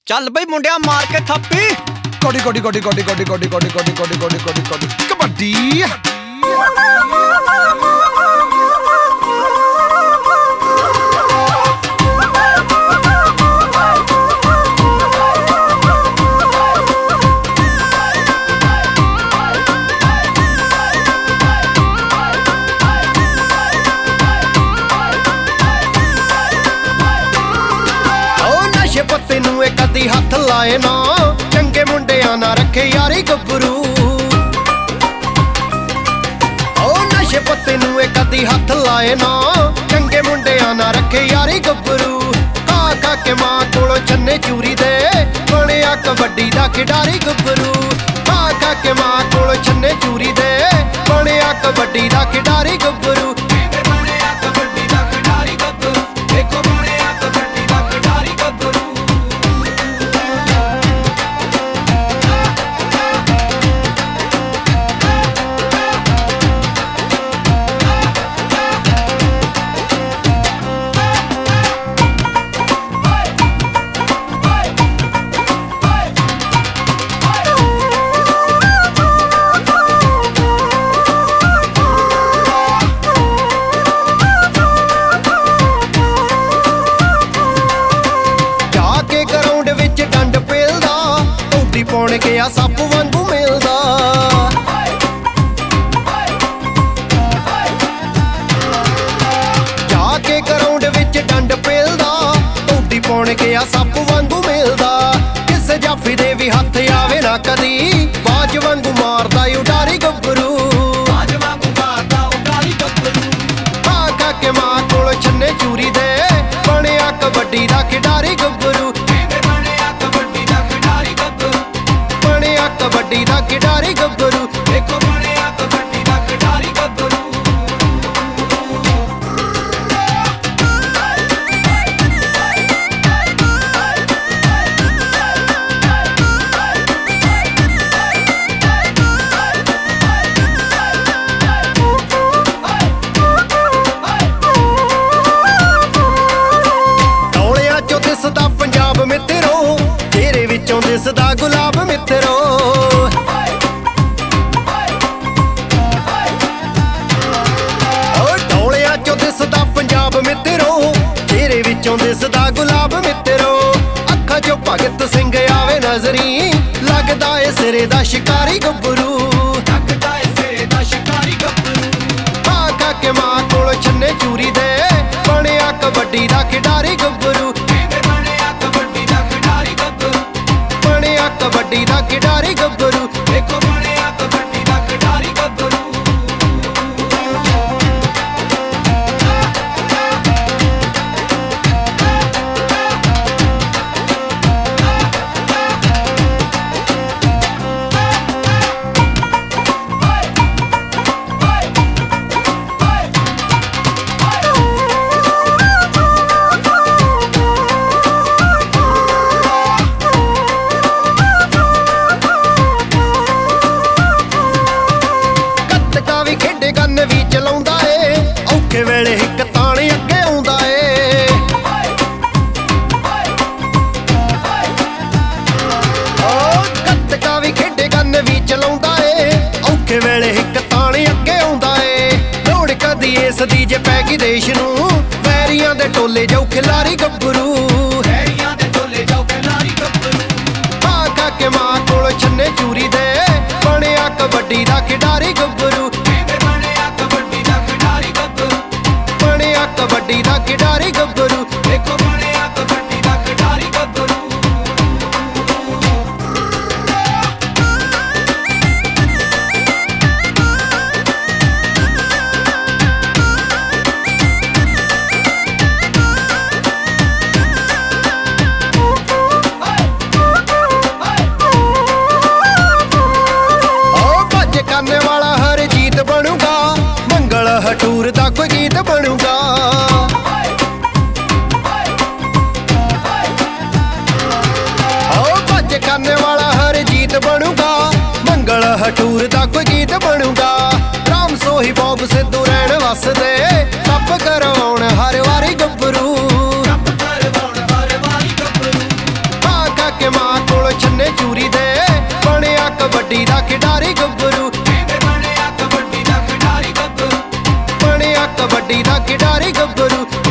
ਚੱਲ ਬਈ ਮੁੰਡਿਆ ਮਾਰ ਕੇ ਥੱਪੀ ਕੋਡੀ ਕੋਡੀ ਕੋਡੀ ਕੋਡੀ ਕੋਡੀ ਕੋਡੀ ਕੋਡੀ ਕੋਡੀ ਕੋਡੀ ਕੋਡੀ ਕੋਡੀ ਕੋਡੀ ਕਬੱਡੀ ਪੱਤੇ ਨੂੰ ਇਹ ਕਦੀ ਹੱਥ ਲਾਏ ਨਾ ਚੰਗੇ ਮੁੰਡਿਆਂ ਨਾ ਰੱਖੇ ਯਾਰੀ ਗੱਭਰੂ ਓ ਨਸ਼ੇ ਪੱਤੇ ਨੂੰ ਇਹ ਕਦੀ ਹੱਥ ਲਾਏ ਨਾ ਚੰਗੇ ਮੁੰਡਿਆਂ ਨਾ ਰੱਖੇ ਯਾਰੀ ਗੱਭਰੂ ਖਾ ਖਾ ਕੇ ਮਾਂ ਕੋਲੋਂ ਛੰਨੇ ਚੂਰੀ ਦੇ ਬਣਿਆ ਕਬੱਡੀ ਦਾ ਖਿਡਾਰੀ ਗੱਭਰੂ ਖਾ ਖਾ ਕੇ ਮਾਂ ਕੋਲੋਂ ਛੰਨੇ ਚੂਰੀ ਦੇ ਬਣਿਆ ਕਬੱਡੀ ਦਾ ਖਿਡਾਰੀ ਗੱਭਰੂ ਪੌਣ ਗਿਆ ਸੱਪ ਵਾਂਗੂ ਮਿਲਦਾ ਜਾ ਕੇ ਗਰਾਊਂਡ ਵਿੱਚ ਡੰਡ ਪੇਲਦਾ ਟੋਡੀ ਪੌਣ ਗਿਆ ਸੱਪ ਵਾਂਗੂ ਮਿਲਦਾ ਕਿਸੇ ਜਾਫੀ ਦੇ ਵੀ ਹੱਥ ਆਵੇ ਨਾ ਕਦੀ ਬਾਜ ਵਾਂਗੂ ਮਾਰਦਾ ਉਡਾਰੀ ਗੱਭਰੂ ਬਾਜ ਵਾਂਗੂ ਮਾਰਦਾ ਉਡਾਰੀ ਗੱਭਰੂ ਖਾ ਖਾ ਕੇ ਮਾਂ ਕੋਲ ਛੰਨੇ ਚੂਰੀ ਦੇ ਬਣਿਆ ਕਬੱਡੀ ਦਾ ਖਿਡਾਰੀ ਗੱਭਰੂ ਕਬੱਡੀ ਦਾ ਖਿਡਾਰੀ ਗੱਭਰੂ ਦੇਖੋ ਬਣਿਆ ਕਬੱਡੀ ਦਾ ਖਿਡਾਰੀ ਗੱਭਰੂ ਟੌਲਿਆਂ ਚੋਂ ਦਿਸਦਾ ਪੰਜਾਬ ਮਿੱਤਰੋ ਤੇਰੇ ਵਿੱਚੋਂ ਦਿਸਦਾ ਗੁਲਾਬ ਮਿੱਤਰੋ ਦਿਸਦਾ ਪੰਜਾਬ ਮਿੱਤਰੋ ਤੇਰੇ ਵਿੱਚੋਂ ਦਿਸਦਾ ਗੁਲਾਬ ਮਿੱਤਰੋ ਅੱਖਾਂ 'ਚੋਂ ਭਗਤ ਸਿੰਘ ਆਵੇ ਨਜ਼ਰੀ ਲੱਗਦਾ ਏ ਸਿਰੇ ਦਾ ਸ਼ਿਕਾਰੀ ਗੱਭਰੂ ਲੱਗਦਾ ਏ ਸਿਰੇ ਦਾ ਸ਼ਿਕਾਰੀ ਗੱਭਰੂ ਖਾ ਖਾ ਕੇ ਮਾਂ ਕੋਲ ਛੰਨੇ ਚੂਰੀ ਦੇ ਬਣਿਆ ਕਬੱਡੀ ਦਾ ਖਿਡਾਰੀ ਗੱਭਰੂ ਬਣਿਆ ਕਬੱਡੀ ਦਾ ਖਿਡਾਰੀ ਗੱਭਰੂ ਬਣਿਆ ਕਬੱਡੀ ਦਾ ਖਿਡਾਰੀ ਗੱਭਰੂ ਦੇਖੋ ਬਣਿਆ ਕਬੱਡੀ ਦਾ ਖਿਡਾਰੀ ਗੱਭਰੂ ਗੰਨ ਵੀ ਚਲਾਉਂਦਾ ਏ ਔਖੇ ਵੇਲੇ ਇੱਕ ਤਾਣ ਅੱਗੇ ਆਉਂਦਾ ਏ ਓ ਗੱਤਕਾ ਵੀ ਖੇਡੇ ਗੰਨ ਵੀ ਚਲਾਉਂਦਾ ਏ ਔਖੇ ਵੇਲੇ ਇੱਕ ਤਾਣ ਅੱਗੇ ਆਉਂਦਾ ਏ ਲੋੜ ਕਦੀ ਇਸ ਦੀ ਜੇ ਪੈ ਗਈ ਦੇਸ਼ ਨੂੰ ਵੈਰੀਆਂ ਦੇ ਟੋਲੇ ਜਾਊ ਖਿਲਾਰੀ ਗੱਭਰੂ ਵੈਰੀਆਂ ਦੇ ਟੋਲੇ ਜਾਊ ਖਿਲਾਰੀ ਗੱਭਰੂ ਖਾ ਖਾ ਕੇ ਮਾਂ ਕੋਲ ਛੰਨੇ ਚੂਰੀ ਦੇ ਬਣਿਆ ਕਬੱਡੀ ਦਾ ਖਿਡਾਰੀ ਗੱਭਰੂ ਕਬੱਡੀ ਦਾ ਖਿਡਾਰੀ ਗੱਭਰੂ ਦੇਖੋ ਬਣਿਆ ਕਬੱਡੀ ਦਾ ਖਿਡਾਰੀ ਗੱਭਰੂ ਓ ਭੱਜ ਕਰਨੇ ਵਾਲਾ ਹਰ ਜੀਤ ਬਣੂਗਾ ਮੰਗਲ ਹਟੂਰ ਦਾ ਕੋਈ ਗੀਤ ਬਣੂਗਾ ਕਰਨੇ ਵਾਲਾ ਹਰ ਜੀਤ ਬਣੂਗਾ ਮੰਗਲ ਹਟੂਰ ਦਾ ਕੋਈ ਗੀਤ ਬਣੂਗਾ ਰਾਮ ਸੋਹੀ ਬੋਬ ਸਿੱਧੂ ਰਹਿਣ ਵਸਦੇ ਟੱਪ ਕਰਵਾਉਣ ਹਰ ਵਾਰੀ ਗੱਭਰੂ ਕਬੱਡੀ ਦਾ ਖਿਡਾਰੀ ਗੱਭਰੂ ਬਣਿਆ ਕਬੱਡੀ ਦਾ ਖਿਡਾਰੀ ਗੱਭਰੂ ਬਣਿਆ ਕਬੱਡੀ ਦਾ ਖਿਡਾਰੀ ਗੱਭਰੂ